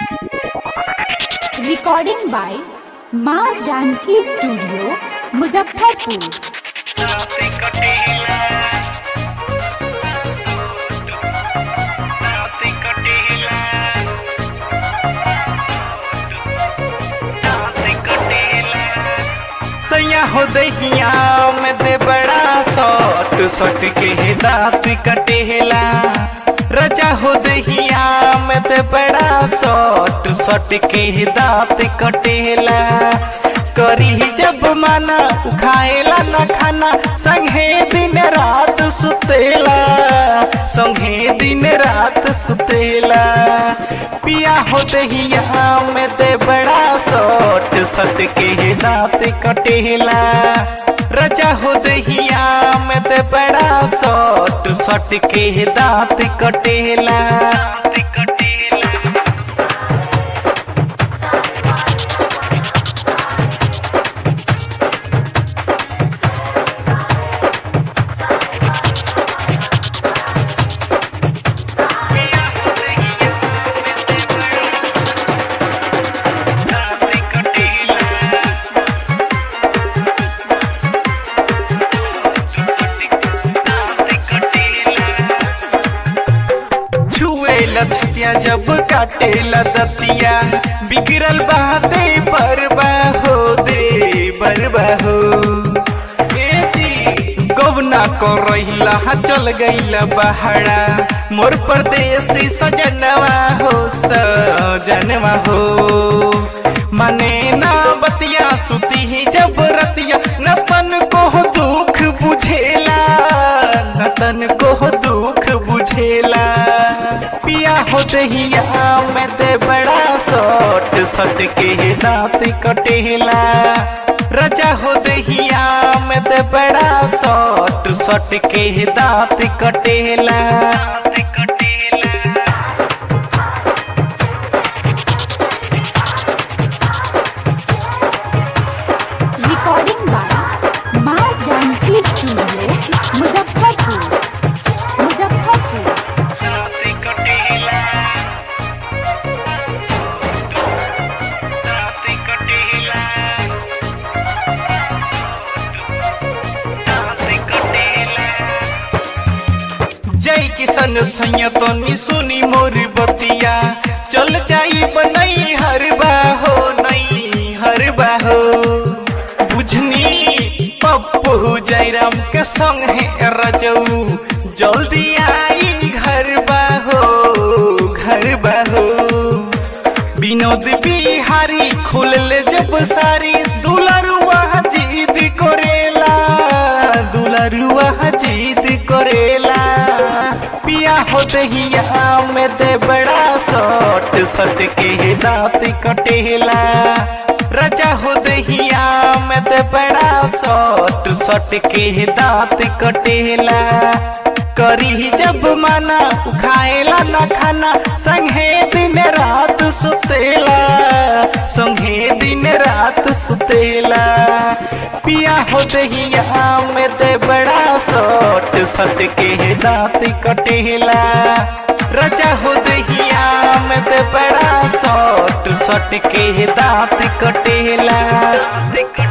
Recording by माँ Janaki studio Muzaffarpur. सैया हो दहिया में दे बड़ा सट सट के दाँत कटेला। रजा हो दहिया में दे बड़ा सट सट के दाँत कटेला। करी जब माना उखाएला न खाना संगे दिन रात सुतेला, संगे दिन रात सुतेला। पिया हो दहिया में दे बड़ा सट सट के दाँत कटेला। रजा हो दहिया में दे बड़ा सट सट के दाँत कटेला। लछतिया जब काटेला दतिया बिगड़ल बाते बरबा हो दे बरबा हो। गवना को रहिला चल गईला बहाड़ा मोर परदेसी सजनवा हो सजनवा हो। माने ना बतिया सुती ही जब रतिया न तन को दुख बुझेला, न तन को दुख बुझेला। पिया हो दहिया में दे बड़ा सट सट के दाँत कटेला। रजा हो दहिया में दे बड़ा सट सट के दाँत कटेला। रिकॉर्डिंग बाय माँ जानकी स्टूडियो मुजफ्फरपुर। जय किशन सैया तनी सुनी मोर बतिया चल जाई बनई हरबा हो नई हरबा हो। बुझनी पप्पू जयराम के संग है रजऊ जल्दी आई घरबा हो घरबा हो। विनोद बिहारी खुल ले जब सारी दुलरुआ जीद करेला, दुलरुआ जीद करेला। पिया हो दहिया में दे बड़ा सट सट के दाँत कटेला। रजा हो दहिया में दे बड़ा सट सट के दाँत कटेला। करी जब माना उखाएला न खाना संगे दिन रात सुतेला, संगे दिन रात सुतेला। पिया हो दहिया में दे बड़ा सट सट के दाँत कटेला। रजा हो दहिया में दे बड़ा सट सट के दाँत कटेला।